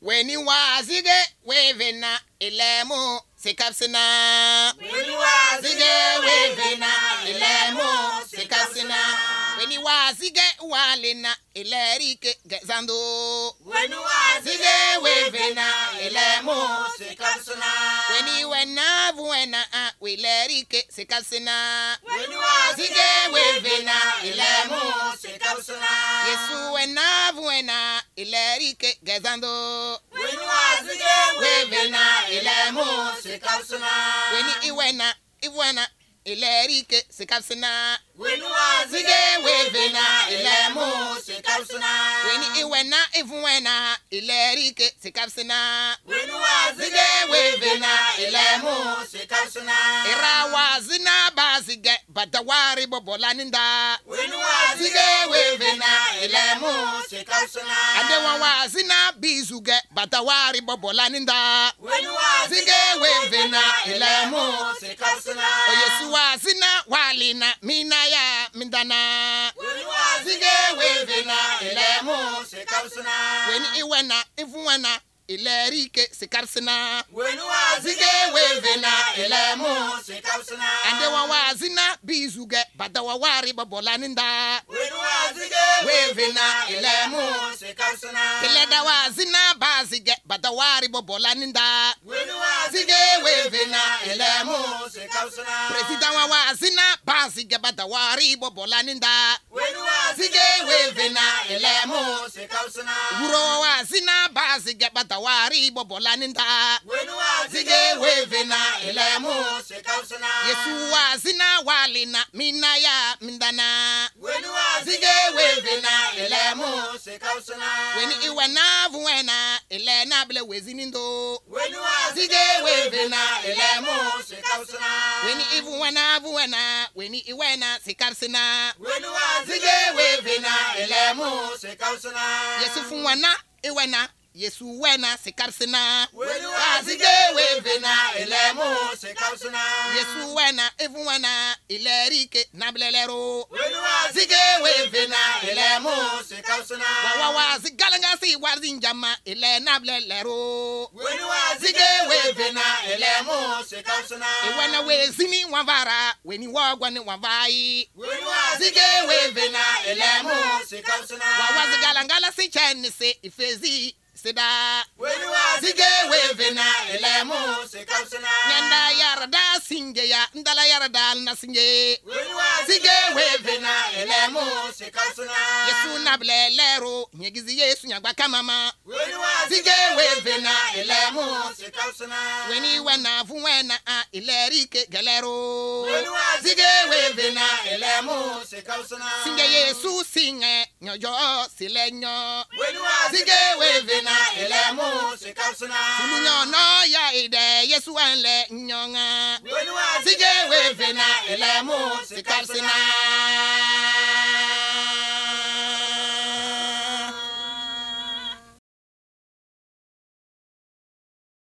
When you was waving ilemo sikapsina. When you was Waving ilemo sikapsina. When you was walina ilerike gezando. When you was Waving ilemo sikapsina. when you wena buena wilerike sikapsina. When you was waving ilemo sikapsina. Yesu wena buena ilerike gezando. When you was waving ilemo sikapsina. When iwena ilerike sikapsina. When you was waving ilemo sikapsina. When iwena ilerike sikapsina. When you was waving ilemo sikapsina. Era wazina bazige badawari bobolaninda. When you was waving ilemo sikapsina. Adewa wazina bizuge badawari bobolaninda. When you was waving ilemo sikapsina. Yesu wazina walina minaya mindana. When you was waving ilemo sikapsina. When iwena ilerike sikarsina. When you was waving ilemo sikapsina. Adewa wazina bizuge badawari bobolaninda. When you was waving ilemo sikapsina. Kileda wazina bazige badawari bobolaninda. When you was waving ilemo sikapsina. President wazina bazige badawari bobolaninda. When you was waving ilemo sikapsina. Uro wazina bazige badawari bobolaninda. When you was waving ilemo sikapsina. Yesu wazina walina minaya mindana. When you was waving ilemo sikapsina. When iwena vuena ilena ble wezinindo. When you was waving ilemo sikapsina. When iwena when iwena sikarsina. When you was waving ilemo sikapsina. Yesu fuwana iwena Yesu wena sikarsina. When you was waving ilemo sikapsina. Yesu wena ifuwana ilerike nablelero. When you was waving ilemo sikapsina. Wawa zigalanga si wazinjama ile nablelero. When you was waving ilemo sikapsina. Iwena wezini wavara weni wagwani wavai. When you was waving ilemo sikapsina. Wawa zigalangala si cheni se ifezi sida. When you was waving ilemo sikapsina. Nyanda yarada singe ya ndala yarada na singe. When you was waving ilemo sikapsina. Yesu nablelero nyegizi Yesu nyagba kamama. When you was waving ilemo sikapsina. Weni wena vuwena ilerike galero. When you was waving ilemo sikapsina. singe Yesu singe nyojo silenyo. When you was waving ilemo sikapsina. Fulunyo no ya ide Yesu enle nyonga. When you was waving ilemo sikapsina.